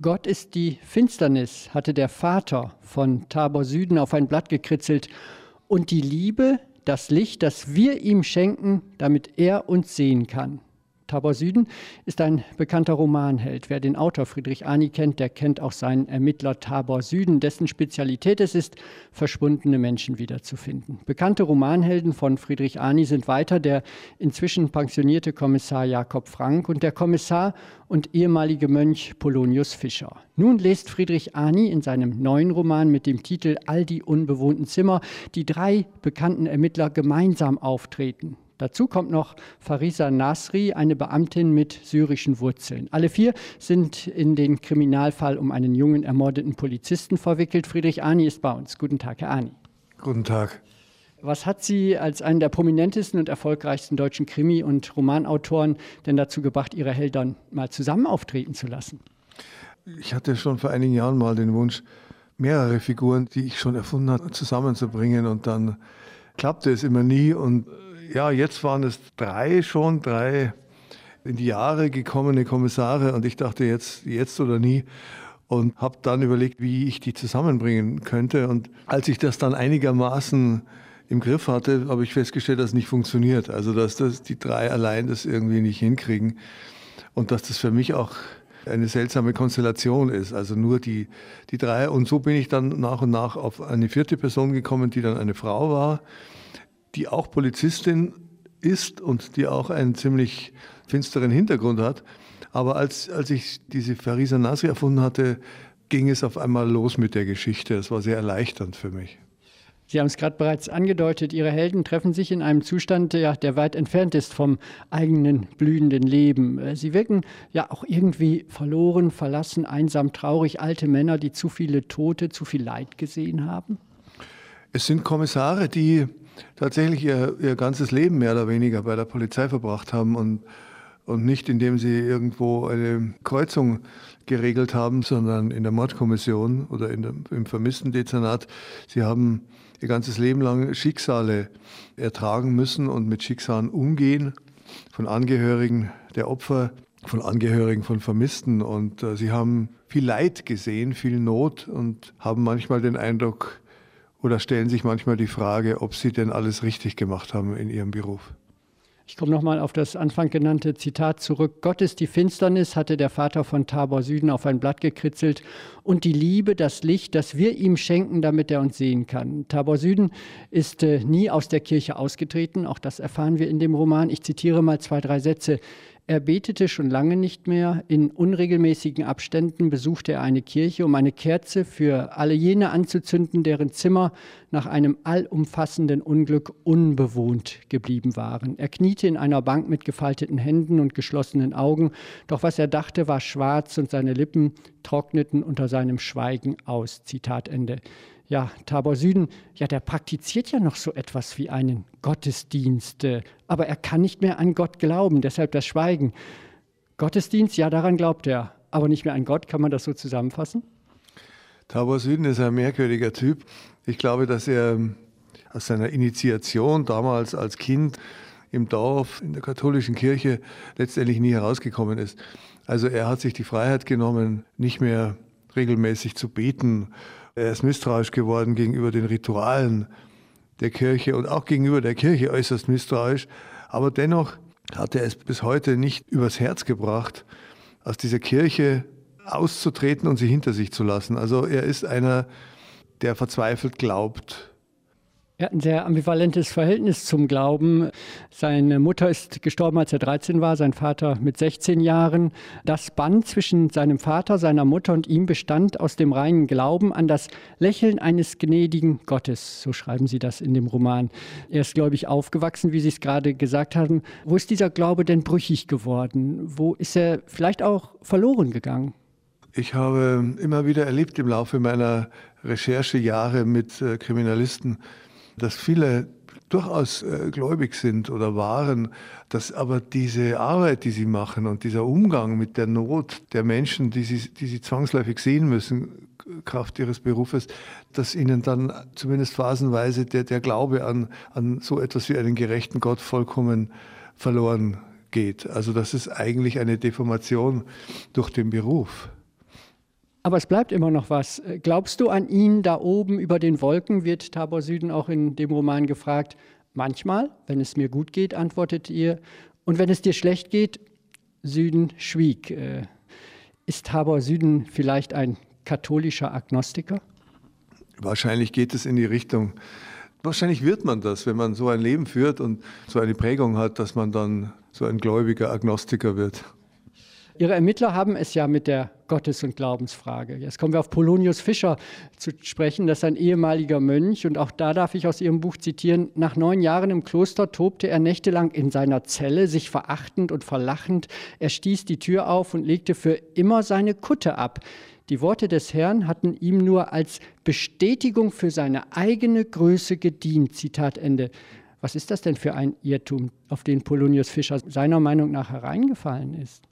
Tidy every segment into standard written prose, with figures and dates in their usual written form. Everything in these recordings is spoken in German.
Gott ist die Finsternis, hatte der Vater von Tabor Süden auf ein Blatt gekritzelt. Und die Liebe, das Licht, das wir ihm schenken, damit er uns sehen kann. Tabor Süden ist ein bekannter Romanheld. Wer den Autor Friedrich Ani kennt, der kennt auch seinen Ermittler Tabor Süden, dessen Spezialität es ist, verschwundene Menschen wiederzufinden. Bekannte Romanhelden von Friedrich Ani sind weiter der inzwischen pensionierte Kommissar Jakob Frank und der Kommissar und ehemalige Mönch Polonius Fischer. Nun lässt Friedrich Ani in seinem neuen Roman mit dem Titel All die unbewohnten Zimmer die drei bekannten Ermittler gemeinsam auftreten. Dazu kommt noch Farisa Nasri, eine Beamtin mit syrischen Wurzeln. Alle vier sind in den Kriminalfall um einen jungen ermordeten Polizisten verwickelt. Friedrich Ani ist bei uns. Guten Tag, Herr Ani. Guten Tag. Was hat Sie als einen der prominentesten und erfolgreichsten deutschen Krimi- und Romanautoren denn dazu gebracht, Ihre Helden mal zusammen auftreten zu lassen? Ich hatte schon vor einigen Jahren mal den Wunsch, mehrere Figuren, die ich schon erfunden habe, zusammenzubringen. Und dann klappte es immer nie. Und ja, jetzt waren es drei in die Jahre gekommene Kommissare und ich dachte jetzt oder nie und habe dann überlegt, wie ich die zusammenbringen könnte. Und als ich das dann einigermaßen im Griff hatte, habe ich festgestellt, dass es nicht funktioniert. Also dass die drei allein das irgendwie nicht hinkriegen und dass das für mich auch eine seltsame Konstellation ist. Also nur die drei. Und so bin ich dann nach und nach auf eine vierte Person gekommen, die dann eine Frau war, die auch Polizistin ist und die auch einen ziemlich finsteren Hintergrund hat. Aber als ich diese Farisa Nasri erfunden hatte, ging es auf einmal los mit der Geschichte. Das war sehr erleichternd für mich. Sie haben es gerade bereits angedeutet, Ihre Helden treffen sich in einem Zustand, der weit entfernt ist vom eigenen blühenden Leben. Sie wirken ja auch irgendwie verloren, verlassen, einsam, traurig, alte Männer, die zu viele Tote, zu viel Leid gesehen haben. Es sind Kommissare, die tatsächlich ihr ganzes Leben mehr oder weniger bei der Polizei verbracht haben und nicht indem sie irgendwo eine Kreuzung geregelt haben, sondern in der Mordkommission oder im Vermisstendezernat. Sie haben ihr ganzes Leben lang Schicksale ertragen müssen und mit Schicksalen umgehen, von Angehörigen der Opfer, von Angehörigen von Vermissten. Und sie haben viel Leid gesehen, viel Not und haben manchmal den Eindruck, oder stellen sich manchmal die Frage, ob sie denn alles richtig gemacht haben in ihrem Beruf. Ich komme nochmal auf das Anfang genannte Zitat zurück. Gott ist die Finsternis, hatte der Vater von Tabor Süden auf ein Blatt gekritzelt. Und die Liebe, das Licht, das wir ihm schenken, damit er uns sehen kann. Tabor Süden ist nie aus der Kirche ausgetreten. Auch das erfahren wir in dem Roman. Ich zitiere mal 2, 3 Sätze. Er betete schon lange nicht mehr. In unregelmäßigen Abständen besuchte er eine Kirche, um eine Kerze für alle jene anzuzünden, deren Zimmer nach einem allumfassenden Unglück unbewohnt geblieben waren. Er kniete in einer Bank mit gefalteten Händen und geschlossenen Augen. Doch was er dachte, war schwarz und seine Lippen trockneten unter seinem Schweigen aus. Zitat Ende. Ja, Tabor Süden, ja, der praktiziert ja noch so etwas wie einen Gottesdienst, aber er kann nicht mehr an Gott glauben, deshalb das Schweigen. Gottesdienst, ja, daran glaubt er, aber nicht mehr an Gott, kann man das so zusammenfassen? Tabor Süden ist ein merkwürdiger Typ. Ich glaube, dass er aus seiner Initiation damals als Kind im Dorf, in der katholischen Kirche, letztendlich nie herausgekommen ist. Also er hat sich die Freiheit genommen, nicht mehr regelmäßig zu beten. Er ist misstrauisch geworden gegenüber den Ritualen der Kirche und auch gegenüber der Kirche äußerst misstrauisch. Aber dennoch hat er es bis heute nicht übers Herz gebracht, aus dieser Kirche auszutreten und sie hinter sich zu lassen. Also er ist einer, der verzweifelt glaubt. Er hat ein sehr ambivalentes Verhältnis zum Glauben. Seine Mutter ist gestorben, als er 13 war, sein Vater mit 16 Jahren. Das Band zwischen seinem Vater, seiner Mutter und ihm bestand aus dem reinen Glauben an das Lächeln eines gnädigen Gottes. So schreiben Sie das in dem Roman. Er ist gläubig aufgewachsen, wie Sie es gerade gesagt haben. Wo ist dieser Glaube denn brüchig geworden? Wo ist er vielleicht auch verloren gegangen? Ich habe immer wieder erlebt im Laufe meiner Recherchejahre mit Kriminalisten, dass viele durchaus gläubig sind oder waren, dass aber diese Arbeit, die sie machen und dieser Umgang mit der Not der Menschen, die sie zwangsläufig sehen müssen, Kraft ihres Berufes, dass ihnen dann zumindest phasenweise der Glaube an so etwas wie einen gerechten Gott vollkommen verloren geht. Also das ist eigentlich eine Deformation durch den Beruf. Aber es bleibt immer noch was. Glaubst du an ihn da oben über den Wolken, wird Tabor Süden auch in dem Roman gefragt. Manchmal, wenn es mir gut geht, antwortet ihr. Und wenn es dir schlecht geht, Süden schwieg. Ist Tabor Süden vielleicht ein katholischer Agnostiker? Wahrscheinlich geht es in die Richtung. Wahrscheinlich wird man das, wenn man so ein Leben führt und so eine Prägung hat, dass man dann so ein gläubiger Agnostiker wird. Ihre Ermittler haben es ja mit der Gottes- und Glaubensfrage. Jetzt kommen wir auf Polonius Fischer zu sprechen. Das ist ein ehemaliger Mönch. Und auch da darf ich aus Ihrem Buch zitieren: Nach 9 Jahren im Kloster tobte er nächtelang in seiner Zelle, sich verachtend und verlachend. Er stieß die Tür auf und legte für immer seine Kutte ab. Die Worte des Herrn hatten ihm nur als Bestätigung für seine eigene Größe gedient. Zitat Ende. Was ist das denn für ein Irrtum, auf den Polonius Fischer seiner Meinung nach hereingefallen ist?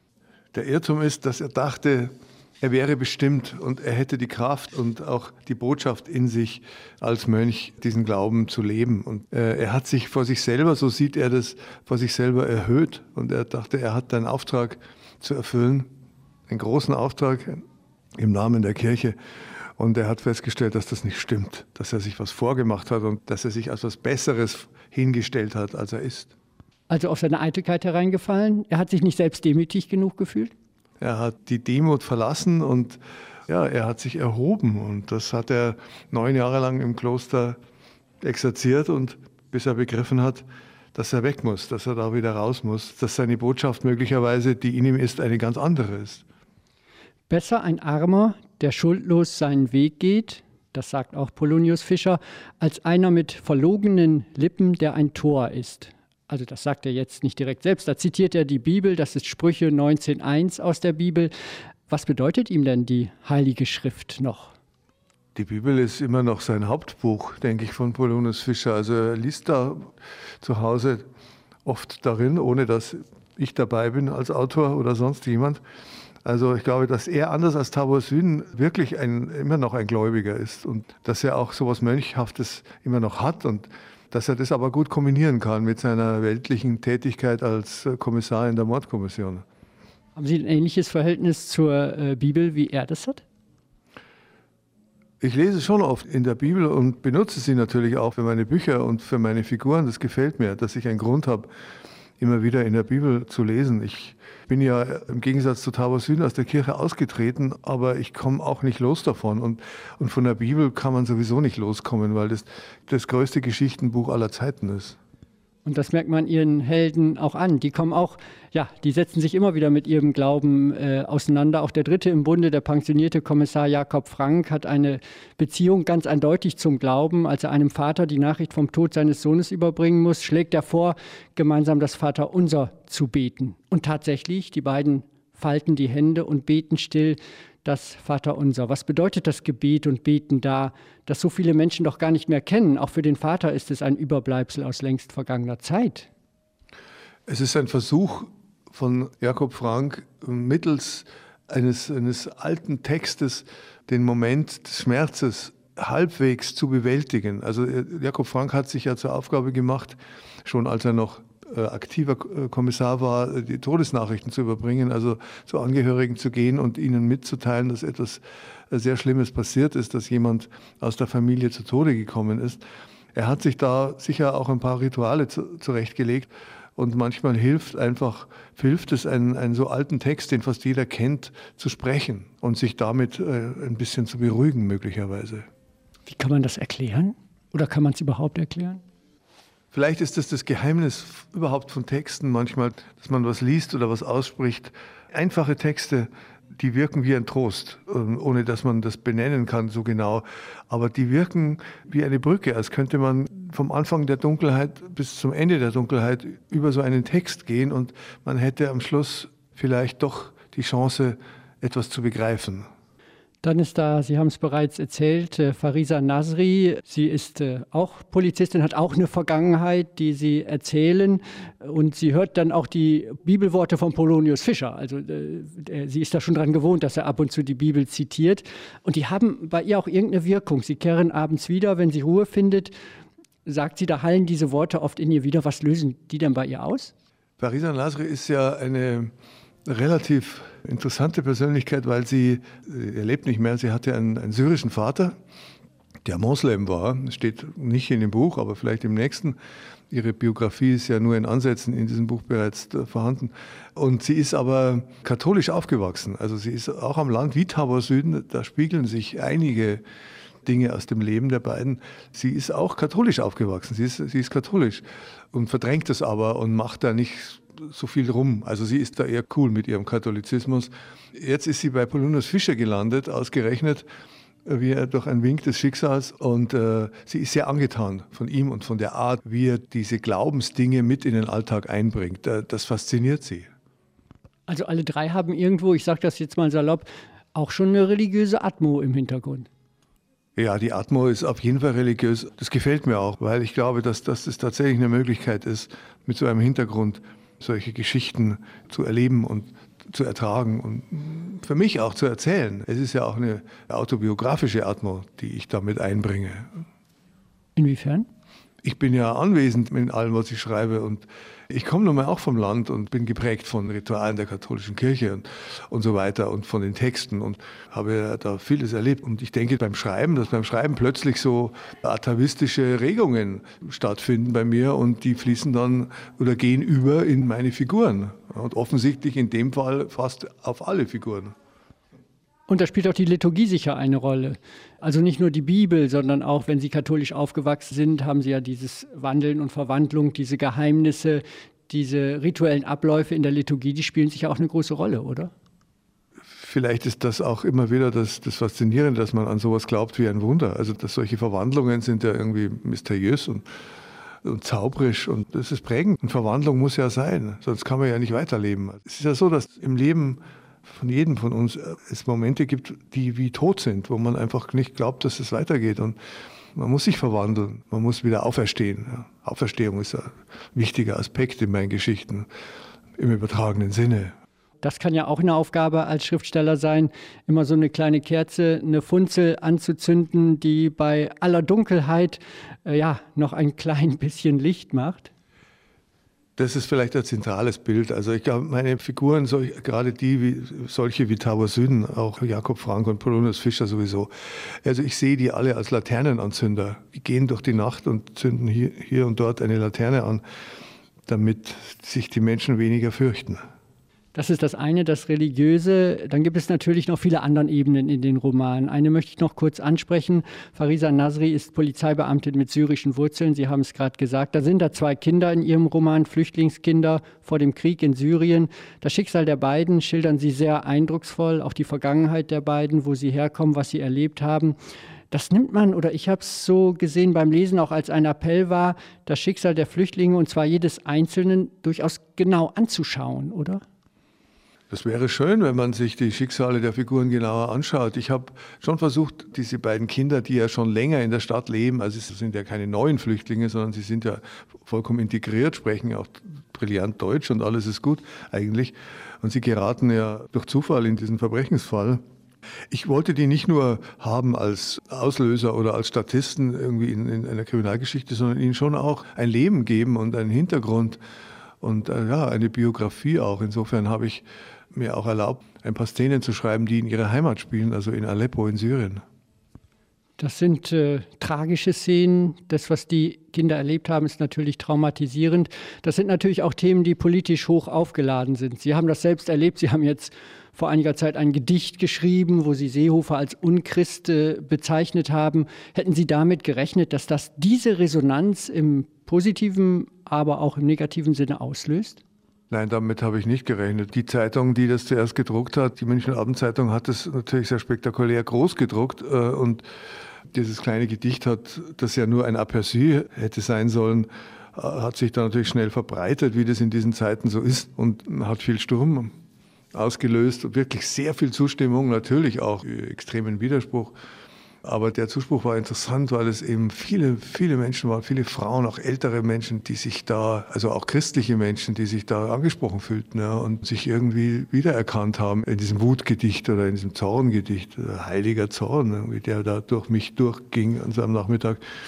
Der Irrtum ist, dass er dachte, er wäre bestimmt und er hätte die Kraft und auch die Botschaft in sich, als Mönch diesen Glauben zu leben. Und er hat sich vor sich selber, so sieht er das, vor sich selber erhöht. Und er dachte, er hat einen Auftrag zu erfüllen, einen großen Auftrag im Namen der Kirche. Und er hat festgestellt, dass das nicht stimmt, dass er sich was vorgemacht hat und dass er sich als was Besseres hingestellt hat, als er ist. Also auf seine Eitelkeit hereingefallen? Er hat sich nicht selbst demütig genug gefühlt? Er hat die Demut verlassen und ja, er hat sich erhoben. Und das hat er 9 Jahre lang im Kloster exerziert und bis er begriffen hat, dass er weg muss, dass er da wieder raus muss, dass seine Botschaft möglicherweise, die in ihm ist, eine ganz andere ist. Besser ein Armer, der schuldlos seinen Weg geht, das sagt auch Polonius Fischer, als einer mit verlogenen Lippen, der ein Tor ist. Also das sagt er jetzt nicht direkt selbst, da zitiert er die Bibel, das ist Sprüche 19,1 aus der Bibel. Was bedeutet ihm denn die Heilige Schrift noch? Die Bibel ist immer noch sein Hauptbuch, denke ich, von Polonius Fischer. Also er liest da zu Hause oft darin, ohne dass ich dabei bin als Autor oder sonst jemand. Also ich glaube, dass er anders als Tabor Süden wirklich immer noch ein Gläubiger ist und dass er auch so etwas Mönchhaftes immer noch hat und dass er das aber gut kombinieren kann mit seiner weltlichen Tätigkeit als Kommissar in der Mordkommission. Haben Sie ein ähnliches Verhältnis zur Bibel, wie er das hat? Ich lese schon oft in der Bibel und benutze sie natürlich auch für meine Bücher und für meine Figuren. Das gefällt mir, dass ich einen Grund habe, immer wieder in der Bibel zu lesen. Ich bin ja im Gegensatz zu Tabor Süden aus der Kirche ausgetreten, aber ich komme auch nicht los davon. Und von der Bibel kann man sowieso nicht loskommen, weil das größte Geschichtenbuch aller Zeiten ist. Und das merkt man Ihren Helden auch an. Die kommen auch, ja, die setzen sich immer wieder mit ihrem Glauben auseinander. Auch der Dritte im Bunde, der pensionierte Kommissar Jakob Frank, hat eine Beziehung ganz eindeutig zum Glauben. Als er einem Vater die Nachricht vom Tod seines Sohnes überbringen muss, schlägt er vor, gemeinsam das Vaterunser zu beten. Und tatsächlich, die beiden falten die Hände und beten still das Vaterunser. Was bedeutet das Gebet und Beten da, das so viele Menschen doch gar nicht mehr kennen? Auch für den Vater ist es ein Überbleibsel aus längst vergangener Zeit. Es ist ein Versuch von Jakob Frank, mittels eines alten Textes den Moment des Schmerzes halbwegs zu bewältigen. Also Jakob Frank hat sich ja zur Aufgabe gemacht, schon als er noch aktiver Kommissar war, die Todesnachrichten zu überbringen, also zu Angehörigen zu gehen und ihnen mitzuteilen, dass etwas sehr Schlimmes passiert ist, dass jemand aus der Familie zu Tode gekommen ist. Er hat sich da sicher auch ein paar Rituale zurechtgelegt und manchmal hilft es, einen so alten Text, den fast jeder kennt, zu sprechen und sich damit ein bisschen zu beruhigen möglicherweise. Wie kann man das erklären? Oder kann man es überhaupt erklären? Vielleicht ist das Geheimnis überhaupt von Texten manchmal, dass man was liest oder was ausspricht. Einfache Texte, die wirken wie ein Trost, ohne dass man das benennen kann so genau. Aber die wirken wie eine Brücke, als könnte man vom Anfang der Dunkelheit bis zum Ende der Dunkelheit über so einen Text gehen und man hätte am Schluss vielleicht doch die Chance, etwas zu begreifen. Dann ist da, Sie haben es bereits erzählt, Fariza Nasri. Sie ist auch Polizistin, hat auch eine Vergangenheit, die Sie erzählen. Und sie hört dann auch die Bibelworte von Polonius Fischer. Also sie ist da schon dran gewohnt, dass er ab und zu die Bibel zitiert. Und die haben bei ihr auch irgendeine Wirkung. Sie kehren abends wieder, wenn sie Ruhe findet. Sagt sie, da hallen diese Worte oft in ihr wieder. Was lösen die denn bei ihr aus? Fariza Nasri ist ja eine eine relativ interessante Persönlichkeit, weil er lebt nicht mehr, sie hatte einen syrischen Vater, der Moslem war. Das steht nicht in dem Buch, aber vielleicht im nächsten. Ihre Biografie ist ja nur in Ansätzen in diesem Buch bereits vorhanden. Und sie ist aber katholisch aufgewachsen. Also sie ist auch am Land wie Tabor Süden, da spiegeln sich einige Dinge aus dem Leben der beiden. Sie ist auch katholisch aufgewachsen, sie ist katholisch und verdrängt das aber und macht da nicht so viel rum. Also sie ist da eher cool mit ihrem Katholizismus. Jetzt ist sie bei Polonius Fischer gelandet, ausgerechnet, wie er durch einen Wink des Schicksals. Und sie ist sehr angetan von ihm und von der Art, wie er diese Glaubensdinge mit in den Alltag einbringt. Das fasziniert sie. Also alle drei haben irgendwo, ich sage das jetzt mal salopp, auch schon eine religiöse Atmo im Hintergrund. Ja, die Atmo ist auf jeden Fall religiös. Das gefällt mir auch, weil ich glaube, dass das tatsächlich eine Möglichkeit ist, mit so einem Hintergrund solche Geschichten zu erleben und zu ertragen und für mich auch zu erzählen. Es ist ja auch eine autobiografische Atmo, die ich damit einbringe. Inwiefern? Ich bin ja anwesend in allem, was ich schreibe, und ich komme nun mal auch vom Land und bin geprägt von Ritualen der katholischen Kirche und so weiter und von den Texten und habe da vieles erlebt. Und ich denke dass beim Schreiben plötzlich so atavistische Regungen stattfinden bei mir und die fließen dann oder gehen über in meine Figuren. Und offensichtlich in dem Fall fast auf alle Figuren. Und da spielt auch die Liturgie sicher eine Rolle. Also nicht nur die Bibel, sondern auch, wenn Sie katholisch aufgewachsen sind, haben Sie ja dieses Wandeln und Verwandlung, diese Geheimnisse, diese rituellen Abläufe in der Liturgie, die spielen sicher auch eine große Rolle, oder? Vielleicht ist das auch immer wieder das Faszinierende, dass man an sowas glaubt wie ein Wunder. Also dass solche Verwandlungen sind ja irgendwie mysteriös und zauberisch und das ist prägend. Und Verwandlung muss ja sein, sonst kann man ja nicht weiterleben. Es ist ja so, dass im Leben von jedem von uns es Momente gibt, die wie tot sind, wo man einfach nicht glaubt, dass es weitergeht. Und man muss sich verwandeln, man muss wieder auferstehen. Ja. Auferstehung ist ein wichtiger Aspekt in meinen Geschichten, im übertragenen Sinne. Das kann ja auch eine Aufgabe als Schriftsteller sein, immer so eine kleine Kerze, eine Funzel anzuzünden, die bei aller Dunkelheit noch ein klein bisschen Licht macht. Das ist vielleicht ein zentrales Bild. Also ich glaube, meine Figuren, gerade solche wie Tabor Süden, auch Jakob Frank und Polonius Fischer sowieso, also ich sehe die alle als Laternenanzünder. Die gehen durch die Nacht und zünden hier und dort eine Laterne an, damit sich die Menschen weniger fürchten. Das ist das eine, das Religiöse. Dann gibt es natürlich noch viele andere Ebenen in den Romanen. Eine möchte ich noch kurz ansprechen. Farisa Nasri ist Polizeibeamtin mit syrischen Wurzeln. Sie haben es gerade gesagt. Da sind da 2 Kinder in ihrem Roman, Flüchtlingskinder vor dem Krieg in Syrien. Das Schicksal der beiden schildern sie sehr eindrucksvoll, auch die Vergangenheit der beiden, wo sie herkommen, was sie erlebt haben. Das nimmt man, oder ich habe es so gesehen beim Lesen, auch als ein Appell wahr, das Schicksal der Flüchtlinge, und zwar jedes Einzelnen, durchaus genau anzuschauen, oder? Das wäre schön, wenn man sich die Schicksale der Figuren genauer anschaut. Ich habe schon versucht, diese beiden Kinder, die ja schon länger in der Stadt leben, also es sind ja keine neuen Flüchtlinge, sondern sie sind ja vollkommen integriert, sprechen auch brillant Deutsch und alles ist gut eigentlich. Und sie geraten ja durch Zufall in diesen Verbrechensfall. Ich wollte die nicht nur haben als Auslöser oder als Statisten irgendwie in einer Kriminalgeschichte, sondern ihnen schon auch ein Leben geben und einen Hintergrund und eine Biografie auch. Insofern habe ich mir auch erlaubt, ein paar Szenen zu schreiben, die in ihrer Heimat spielen, also in Aleppo in Syrien. Das sind tragische Szenen. Das, was die Kinder erlebt haben, ist natürlich traumatisierend. Das sind natürlich auch Themen, die politisch hoch aufgeladen sind. Sie haben das selbst erlebt. Sie haben jetzt vor einiger Zeit ein Gedicht geschrieben, wo Sie Seehofer als Unchrist bezeichnet haben. Hätten Sie damit gerechnet, dass das diese Resonanz im positiven, aber auch im negativen Sinne auslöst? Nein, damit habe ich nicht gerechnet. Die Zeitung, die das zuerst gedruckt hat, die Münchner Abendzeitung, hat es natürlich sehr spektakulär groß gedruckt. Und dieses kleine Gedicht das ja nur ein Aperçu hätte sein sollen, hat sich dann natürlich schnell verbreitet, wie das in diesen Zeiten so ist. Und hat viel Sturm ausgelöst und wirklich sehr viel Zustimmung, natürlich auch extremen Widerspruch. Aber der Zuspruch war interessant, weil es eben viele, viele Menschen waren, viele Frauen, auch ältere Menschen, die sich da, also auch christliche Menschen, die sich da angesprochen fühlten, ja, und sich irgendwie wiedererkannt haben in diesem Wutgedicht oder in diesem Zorngedicht, heiliger Zorn, der da durch mich durchging an so einem Nachmittag.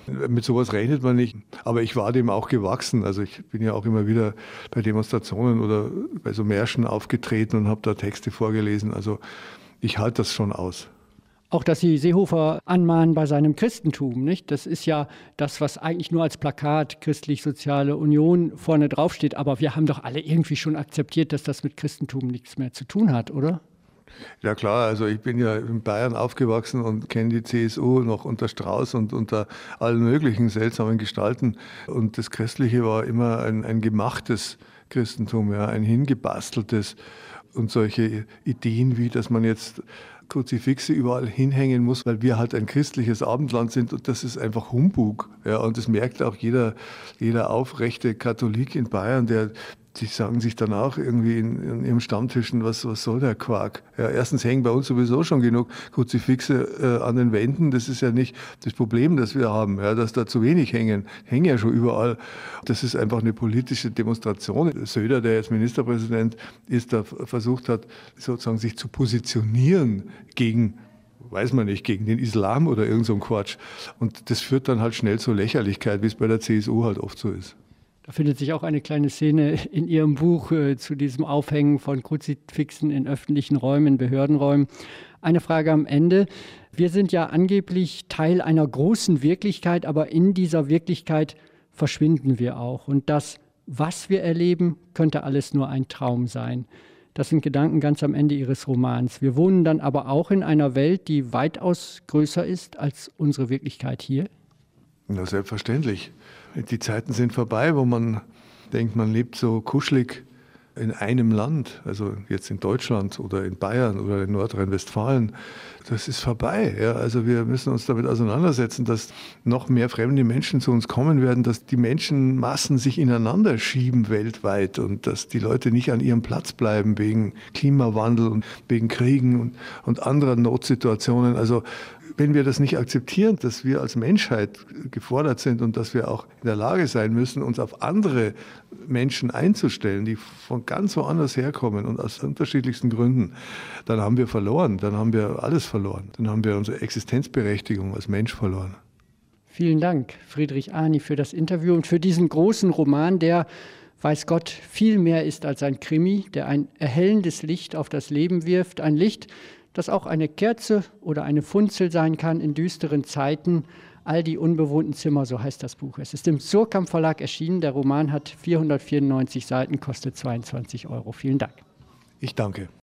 Mit sowas rechnet man nicht. Aber ich war dem auch gewachsen. Also ich bin ja auch immer wieder bei Demonstrationen oder bei so Märschen aufgetreten und habe da Texte vorgelesen. Also ich halte das schon aus. Auch, dass Sie Seehofer anmahnen bei seinem Christentum, nicht? Das ist ja das, was eigentlich nur als Plakat Christlich-Soziale Union vorne draufsteht. Aber wir haben doch alle irgendwie schon akzeptiert, dass das mit Christentum nichts mehr zu tun hat, oder? Ja klar, also ich bin ja in Bayern aufgewachsen und kenne die CSU noch unter Strauß und unter allen möglichen seltsamen Gestalten. Und das Christliche war immer ein gemachtes Christentum, ja, ein hingebasteltes. Und solche Ideen wie, dass man jetzt Kruzifixe überall hinhängen muss, weil wir halt ein christliches Abendland sind, und das ist einfach Humbug. Ja, und das merkt auch jeder aufrechte Katholik in Bayern, die sagen sich dann auch irgendwie in ihrem Stammtischen, was soll der Quark? Ja, erstens hängen bei uns sowieso schon genug Kruzifixe an den Wänden. Das ist ja nicht das Problem, das wir haben, ja, dass da zu wenig hängen. Hängen ja schon überall. Das ist einfach eine politische Demonstration. Söder, der jetzt Ministerpräsident ist, da versucht hat, sozusagen sich zu positionieren gegen, weiß man nicht, gegen den Islam oder irgend so ein Quatsch. Und das führt dann halt schnell zur Lächerlichkeit, wie es bei der CSU halt oft so ist. Da findet sich auch eine kleine Szene in Ihrem Buch zu diesem Aufhängen von Kruzifixen in öffentlichen Räumen, Behördenräumen. Eine Frage am Ende. Wir sind ja angeblich Teil einer großen Wirklichkeit, aber in dieser Wirklichkeit verschwinden wir auch. Und das, was wir erleben, könnte alles nur ein Traum sein. Das sind Gedanken ganz am Ende Ihres Romans. Wir wohnen dann aber auch in einer Welt, die weitaus größer ist als unsere Wirklichkeit hier. Na, selbstverständlich. Die Zeiten sind vorbei, wo man denkt, man lebt so kuschelig in einem Land, also jetzt in Deutschland oder in Bayern oder in Nordrhein-Westfalen. Das ist vorbei. Ja. Also wir müssen uns damit auseinandersetzen, dass noch mehr fremde Menschen zu uns kommen werden, dass die Menschenmassen sich ineinander schieben weltweit und dass die Leute nicht an ihrem Platz bleiben wegen Klimawandel und wegen Kriegen und anderen Notsituationen. Also wenn wir das nicht akzeptieren, dass wir als Menschheit gefordert sind und dass wir auch in der Lage sein müssen, uns auf andere Menschen einzustellen, die von ganz woanders herkommen und aus unterschiedlichsten Gründen, dann haben wir verloren, dann haben wir alles verloren, dann haben wir unsere Existenzberechtigung als Mensch verloren. Vielen Dank, Friedrich Arni, für das Interview und für diesen großen Roman, der, weiß Gott, viel mehr ist als ein Krimi, der ein erhellendes Licht auf das Leben wirft, ein Licht, das auch eine Kerze oder eine Funzel sein kann in düsteren Zeiten. All die unbewohnten Zimmer, so heißt das Buch. Es ist im Surkamp Verlag erschienen. Der Roman hat 494 Seiten, kostet 22 €. Vielen Dank. Ich danke.